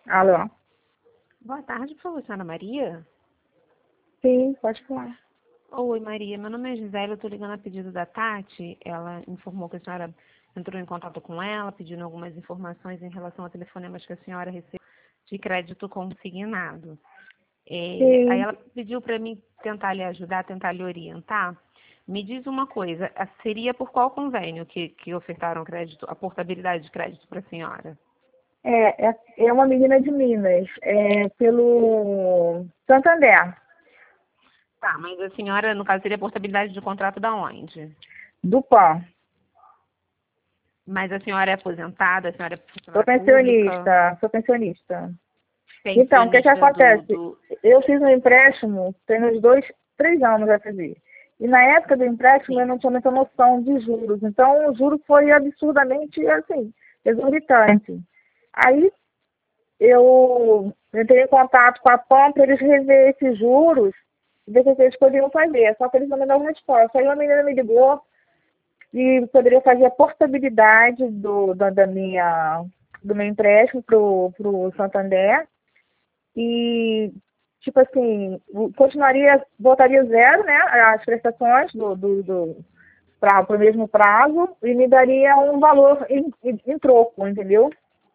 Alô? Boa tarde, por favor, senhora Maria. Sim, pode falar. Oi, Maria. Meu nome é Gisele, eu estou ligando a pedido da Tati. Ela informou que a senhora entrou em contato com ela, pedindo algumas informações em relação a telefonemas que a senhora recebeu de crédito consignado. Aí Sim. ela pediu para mim tentar lhe ajudar, tentar lhe orientar. Me diz uma coisa, seria por qual convênio que ofertaram crédito, a portabilidade de crédito para a senhora? É uma menina de Minas, pelo Santander, Tá, mas a senhora, no caso, seria portabilidade de contrato da onde? do PAN. Mas a senhora é aposentada, a senhora é Sou funcionária pública, pensionista. Então, o que pensionista acontece? Eu fiz um empréstimo, tem uns 3 anos já fiz. E na época do empréstimo eu Sim. não tinha muita noção de juros. Então, o juro foi absurdamente, assim, exorbitante. Aí, eu entrei em contato com a PAN para eles rever esses juros e ver o que eles poderiam fazer. Só que eles não me deram resposta. Aí uma menina me ligou e poderia fazer a portabilidade do meu empréstimo pro Santander. E, tipo assim, voltaria zero, né, as prestações para o mesmo prazo e me daria um valor em troco, entendeu?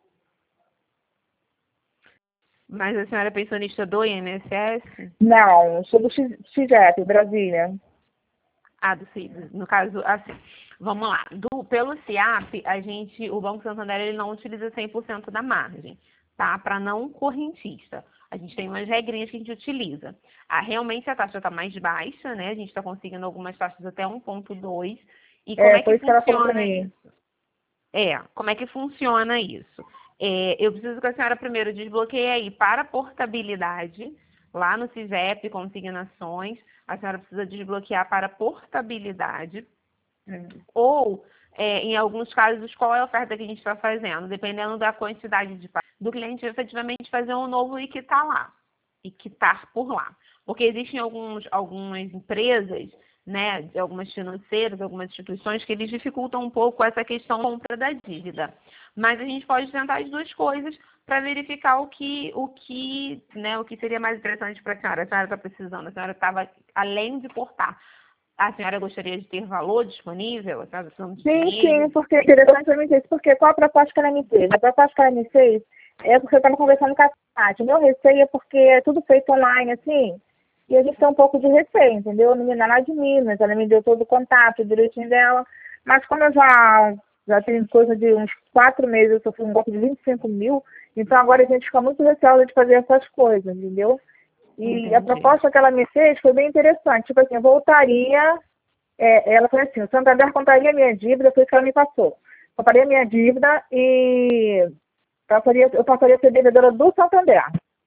Mas a senhora é pensionista do INSS? Não, sou do XGEP, Brasília. Do CID. No caso, assim, vamos lá. Pelo CIAP, o Banco Santander ele não utiliza 100% da margem, tá? Para não correntista. A gente tem umas regrinhas que a gente utiliza. Realmente a taxa está mais baixa, né? A gente está conseguindo algumas taxas até 1,2. E como é que Foi isso que ela falou para funciona mim. isso? Como é que funciona isso? Eu preciso que a senhora primeiro desbloqueie aí para portabilidade, lá no CISEP, consignações, a senhora precisa desbloquear para portabilidade, ou, em alguns casos, qual é a oferta que a gente está fazendo? Dependendo da quantidade do cliente efetivamente fazer um novo e quitar lá, e quitar por lá. Porque existem algumas empresas, né, de algumas financeiras, algumas instituições, que eles dificultam um pouco essa questão da compra da dívida. Mas a gente pode tentar as duas coisas para verificar o que seria mais interessante para a senhora. A senhora está precisando, a senhora estava, além de portar, a senhora gostaria de ter valor disponível? A senhora está precisando de Sim, dinheiro? porque é interessante para mim isso, porque qual a proposta que ela me fez? A proposta que ela me fez é porque eu estava conversando com a Tati. O meu receio é porque é tudo feito online, assim, e a gente tem um pouco de receio, entendeu? Não me dá nada de Minas, ela me deu todo o contato direitinho dela, mas como eu já tenho coisa de uns 4 meses, eu sofri um golpe de 25 mil, então agora a gente fica muito receosa de fazer essas coisas, entendeu? E a Entendi. proposta que ela me fez foi bem interessante, tipo assim, eu voltaria. Ela foi assim, o Santander contaria a minha dívida, foi isso que ela me passou. Contaria a minha dívida e eu passaria a ser devedora do Santander.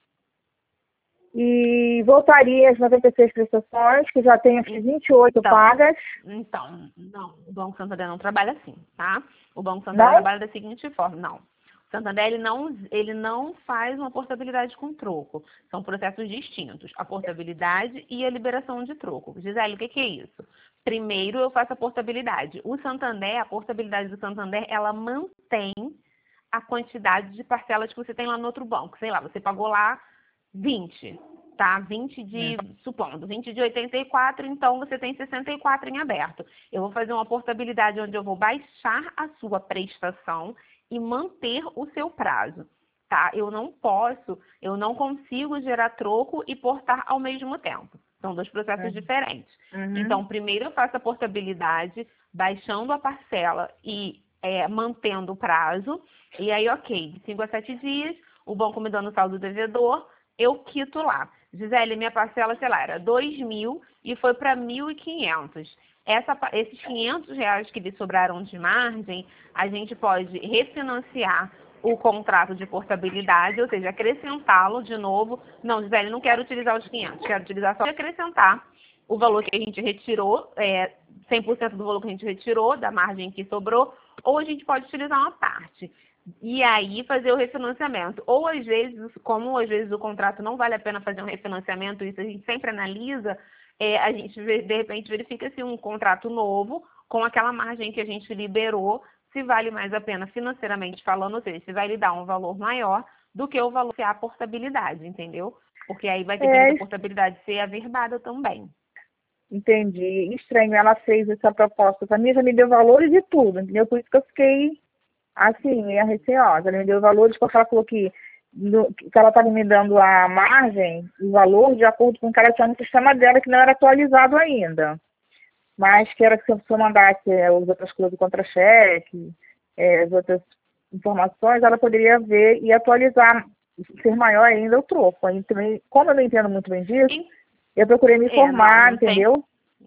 E voltaria às 96 prestações, que já tem acho que 28 pagas. Não, o Banco Santander não trabalha assim, tá? O Banco Santander Não? trabalha da seguinte forma, não. O Santander, ele não faz uma portabilidade com troco. São processos distintos, a portabilidade e a liberação de troco. Gisele, o que é isso? Primeiro eu faço a portabilidade. A portabilidade do Santander, ela mantém a quantidade de parcelas que você tem lá no outro banco. Sei lá, você pagou lá 20, tá? 20 de 84, então você tem 64 em aberto. Eu vou fazer uma portabilidade onde eu vou baixar a sua prestação e manter o seu prazo, tá? Eu não consigo gerar troco e portar ao mesmo tempo. São dois processos diferentes. Uhum. Então, primeiro eu faço a portabilidade, baixando a parcela e mantendo o prazo. E aí, ok, de 5 a 7 dias, o banco me dando o saldo devedor, eu quito lá. Gisele, minha parcela, sei lá, era 2.000 e foi para 1.500. Esses R$ 500 que lhe sobraram de margem, a gente pode refinanciar o contrato de portabilidade, ou seja, acrescentá-lo de novo. Não, Gisele, não quero utilizar os 500, quero utilizar só acrescentar o valor que a gente retirou, 100% do valor que a gente retirou, da margem que sobrou, ou a gente pode utilizar uma parte. E aí fazer o refinanciamento. Ou às vezes, como às vezes o contrato não vale a pena fazer um refinanciamento, isso a gente sempre analisa, a gente de repente verifica se um contrato novo, com aquela margem que a gente liberou, se vale mais a pena financeiramente falando, ou seja, se vai lhe dar um valor maior do que o valor ser a portabilidade, entendeu? Porque aí vai depender da portabilidade ser averbada também. Entendi. Estranho, ela fez essa proposta para mim, já me deu valores de tudo, entendeu? Por isso que eu fiquei, assim, meio receosa. Ela me deu valores porque ela falou que ela estava me dando a margem, o valor, de acordo com o que ela tinha no sistema dela, que não era atualizado ainda. Mas que era que se a pessoa mandasse as outras coisas do contra-cheque, as outras informações, ela poderia ver e atualizar, ser maior ainda o troco. Aí, também, como eu não entendo muito bem disso, eu procurei me informar, entendeu?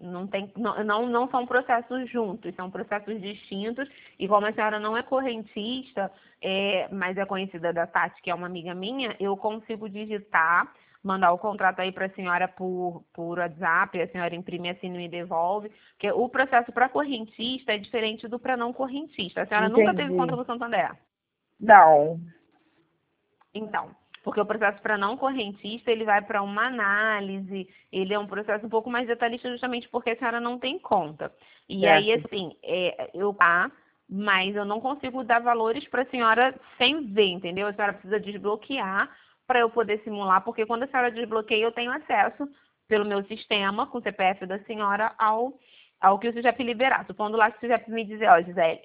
Não são processos juntos, são processos distintos. E como a senhora não é correntista, mas é conhecida da Tati, que é uma amiga minha, eu consigo digitar, mandar o contrato aí para a senhora por WhatsApp, a senhora imprime, assina e devolve. Porque o processo para correntista é diferente do para não correntista. A senhora nunca teve conta no Santander? Não. Então, porque o processo para não correntista, ele vai para uma análise, ele é um processo um pouco mais detalhista justamente porque a senhora não tem conta. E aí, assim, mas eu não consigo dar valores para a senhora sem ver, entendeu? A senhora precisa desbloquear para eu poder simular, porque quando a senhora desbloqueia, eu tenho acesso pelo meu sistema, com o CPF da senhora, ao que o CIGEP liberar. Supondo lá que o CIGEP me dizer, ó, Gisele,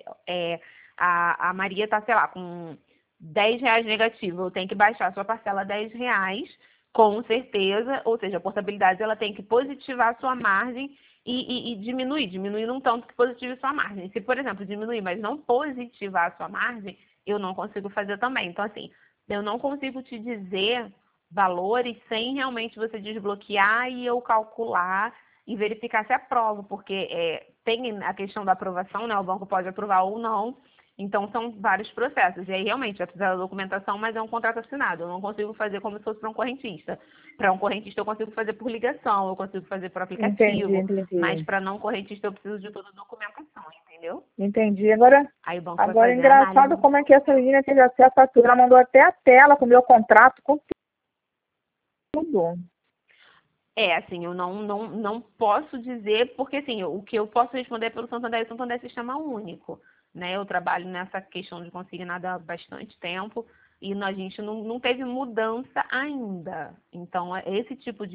a Maria tá, sei lá, com R$10 negativo, eu tenho que baixar a sua parcela R$10, com certeza, ou seja, a portabilidade ela tem que positivar a sua margem e diminuir num tanto que positive sua margem. Se, por exemplo, diminuir, mas não positivar a sua margem, eu não consigo fazer também. Então, assim, eu não consigo te dizer valores sem realmente você desbloquear e eu calcular e verificar se aprova, porque tem a questão da aprovação, né? O banco pode aprovar ou não. Então, são vários processos. E aí, realmente, vai precisar da documentação, mas é um contrato assinado. Eu não consigo fazer como se fosse para um correntista. Para um correntista, eu consigo fazer por ligação, eu consigo fazer por aplicativo. Entendi. Mas para não correntista, eu preciso de toda a documentação, entendeu? Entendi. Agora, aí o banco vai fazer engraçado análise. como é que essa menina teve acesso a tudo. Ela mandou até a tela com o meu contrato, com tudo. Assim, eu não posso dizer, porque assim, o que eu posso responder pelo Santander, o Santander é sistema único, né? Eu trabalho nessa questão de consignado há bastante tempo e a gente não teve mudança ainda. Então, esse tipo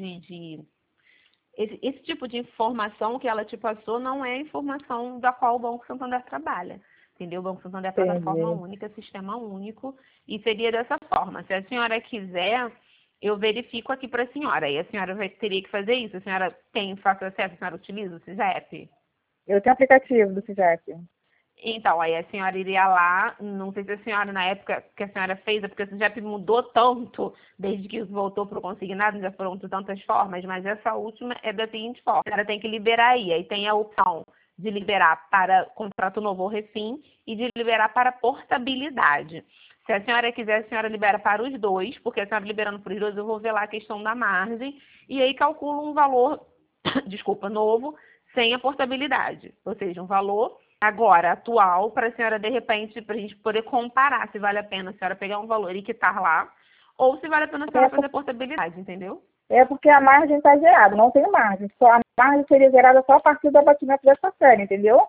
esse tipo de informação que ela te passou não é informação da qual o Banco Santander trabalha. Entendeu? O Banco Santander é plataforma única, sistema único, e seria dessa forma. Se a senhora quiser, eu verifico aqui para a senhora. E a senhora teria que fazer isso. A senhora tem fácil acesso, a senhora utiliza o CIGEP? Eu tenho aplicativo do CIGEP. Então, aí a senhora iria lá, não sei se a senhora, na época que a senhora fez, é porque o CIGEP mudou tanto desde que voltou para o consignado, já foram de tantas formas, mas essa última é da seguinte forma: a senhora tem que liberar aí tem a opção de liberar para contrato novo ou refim e de liberar para portabilidade. Se a senhora quiser, a senhora libera para os dois, porque a senhora liberando para os dois, eu vou ver lá a questão da margem, e aí calculo um valor, desculpa, novo, sem a portabilidade, ou seja, um valor agora, atual, para a senhora, de repente, para a gente poder comparar se vale a pena a senhora pegar um valor e quitar lá, ou se vale a pena a senhora fazer portabilidade, entendeu? É porque a margem está gerada, não tem margem. Só a margem seria gerada só a partir do abatimento dessa série, entendeu?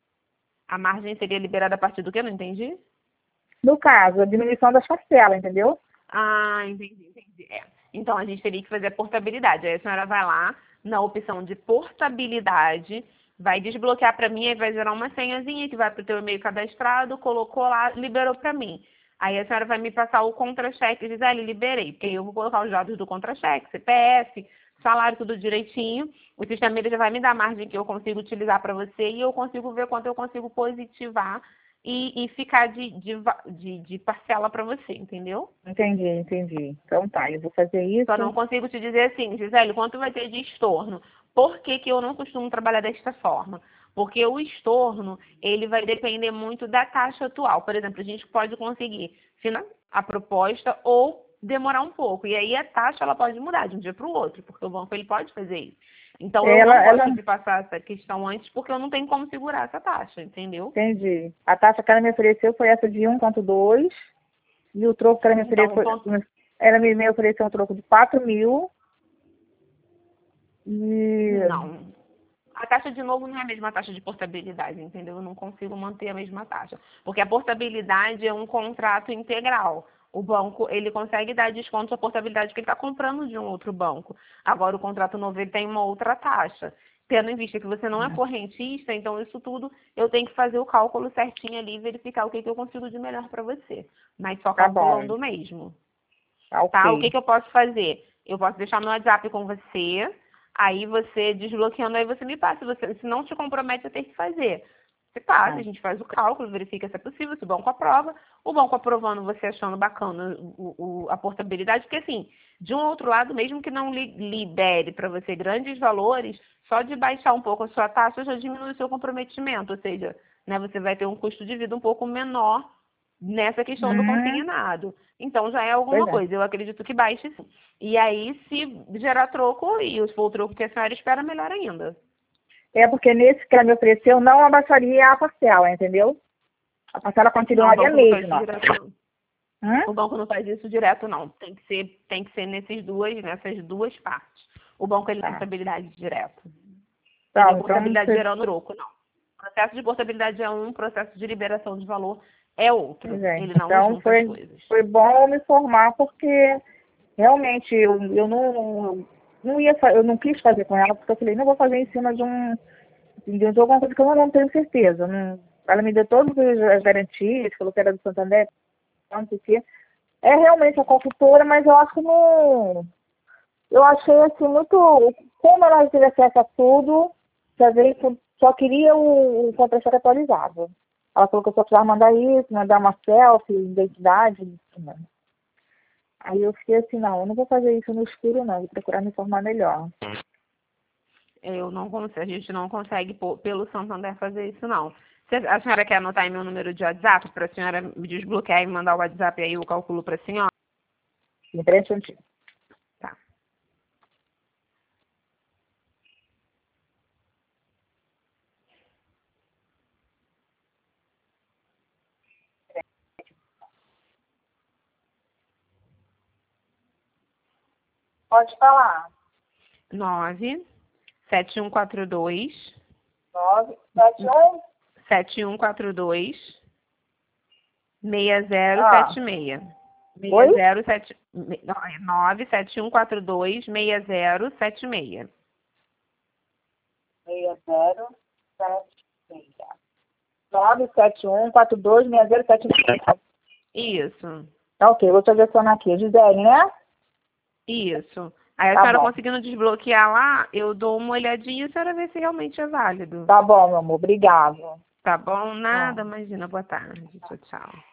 A margem seria liberada a partir do quê? Não entendi? No caso, a diminuição das parcelas, entendeu? Ah, entendi. Então, a gente teria que fazer a portabilidade. Aí a senhora vai lá, na opção de portabilidade, vai desbloquear para mim, aí vai gerar uma senhazinha que vai para o teu e-mail cadastrado, colocou lá, liberou para mim. Aí a senhora vai me passar o contra-cheque, Gisele, liberei, porque eu vou colocar os dados do contra-cheque, CPF, salário, tudo direitinho. O sistema ele já vai me dar a margem que eu consigo utilizar para você e eu consigo ver quanto eu consigo positivar e ficar de parcela para você, entendeu? Entendi. Então tá, eu vou fazer isso. Só não consigo te dizer assim, Gisele, quanto vai ter de estorno? Por que eu não costumo trabalhar desta forma? Porque o estorno, ele vai depender muito da taxa atual. Por exemplo, a gente pode conseguir a proposta ou demorar um pouco. E aí a taxa ela pode mudar de um dia para o outro, porque o banco ele pode fazer isso. Então eu não gosto de passar essa questão antes, porque eu não tenho como segurar essa taxa, entendeu? Entendi. A taxa que ela me ofereceu foi essa de 1,2 e o troco que ela me ofereceu, ela me ofereceu um troco de 4.000. Não. A taxa, de novo, não é a mesma taxa de portabilidade, entendeu? Eu não consigo manter a mesma taxa. Porque a portabilidade é um contrato integral. o banco, ele consegue dar desconto à portabilidade que ele está comprando de um outro banco. Agora, o contrato novo, ele tem uma outra taxa. Tendo em vista que você não é correntista, então isso tudo eu tenho que fazer o cálculo certinho ali e verificar o que eu consigo de melhor para você. Mas só Tá bom. calculando mesmo. Tá Tá? O ok. que eu posso fazer? Eu posso deixar meu WhatsApp com você, aí você desbloqueando, aí você me passa. Se não te compromete a ter que fazer. Você passa, a gente faz o cálculo, verifica se é possível, se o banco aprova. O banco aprovando, você achando bacana a portabilidade, porque assim, de um outro lado, mesmo que não libere para você grandes valores, só de baixar um pouco a sua taxa já diminui o seu comprometimento, ou seja, né, você vai ter um custo de vida um pouco menor nessa questão do consignado. Então já é alguma Pois é. coisa, eu acredito que baixe sim. E aí, se gerar troco e se for o troco que a senhora espera, melhor ainda. É porque nesse que ela me ofereceu, não abaixaria a parcela, entendeu? A parcela Não, o continuaria a banco não faz isso mesma. direto, não. Hã? O banco não faz isso direto, não. Tem que ser nessas duas partes. O banco ele não tem Tá. portabilidade direta. Tá, Entendeu? então, Portabilidade gerando troco, não. O processo de portabilidade é um, processo de liberação de valor é outro. pois é. Ele não Então junta as foi, coisas. foi bom me informar porque realmente eu não ia, eu não quis fazer com ela, porque eu falei, não vou fazer em cima de alguma coisa que eu não tenho certeza. Ela me deu todas as garantias, falou que era do Santander, não sei o quê. É realmente a consultora, mas eu acho que não. Eu achei assim muito. Como ela teve acesso a tudo, só queria o contra-cheque atualizado. Ela falou que eu só precisava mandar isso, mandar uma selfie, identidade. Né? Aí eu fiquei assim, não, eu não vou fazer isso no escuro, não, vou procurar me informar melhor. A gente não consegue pelo Santander fazer isso, não. A senhora quer anotar aí meu número de WhatsApp para a senhora me desbloquear e mandar o WhatsApp aí, eu calculo para a senhora? Interessante. Tá. Pode falar. 97142 971 7142 Ah, 6076. oi? 97142 6076. 6076. 971426076. Isso. Tá ok, vou te adicionar aqui. Gisele, né? Isso. Aí a Tá senhora bom. conseguindo desbloquear lá, eu dou uma olhadinha e a senhora vê se realmente é válido. Tá bom, meu amor. Obrigado. Tá bom? Tchau. Nada, imagina. Boa tarde. Tchau, tchau.